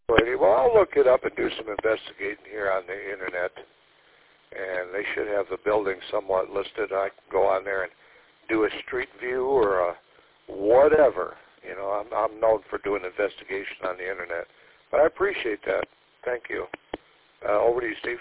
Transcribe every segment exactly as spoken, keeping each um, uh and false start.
Lady, well, I'll look it up and do some investigating here on the internet, and they should have the building somewhat listed. I can go on there and do a street view or a whatever. You know, I'm, I'm known for doing investigation on the internet, but I appreciate that. Thank you. Uh, over to you, Steve.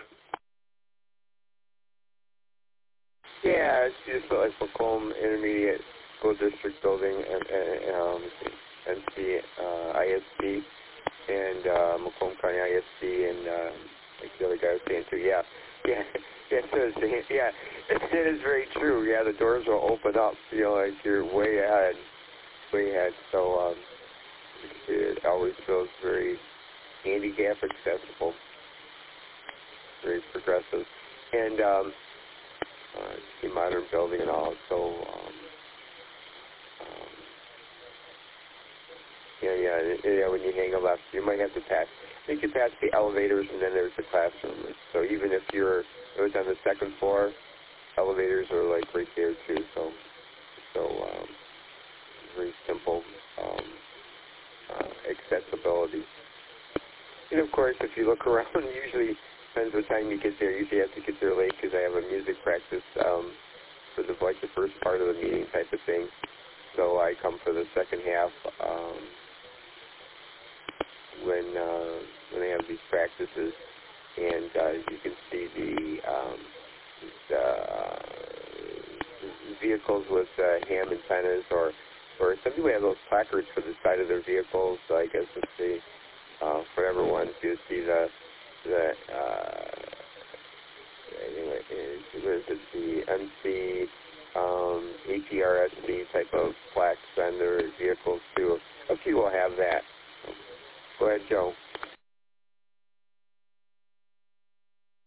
Yeah, it's just like Macomb Intermediate School District building and, and um, N C uh, I S D and uh, Macomb County I S D and uh, like the other guy was saying too. Yeah, yeah, yeah, it yeah. It is very true. Yeah, the doors will open up. You know, like you're way ahead, way ahead. So um, it always feels very handicap accessible, very progressive, and. Um, Uh, a modern building and all, so um, um, yeah, yeah, yeah. When you hang a left, you might have to pass. I think you pass the elevators, and then there's the classroom. So even if you're it was on the second floor, elevators are like right there too. So, so um, very simple um, uh, accessibility. And of course, if you look around, usually depends what time you get there. Usually, you have to get there late because I have a music practice. Um, for the like the first part of the meeting type of thing. So I come for the second half um, when uh, when they have these practices, and uh, you can see the, um, the uh, vehicles with uh, ham antennas, or or some people have those placards for the side of their vehicles. So I guess it's the uh, for everyone to see the the uh, anyway, is it the M C um, A P R S C type of plaques on their vehicles too? A few will have that. Go ahead, Joe.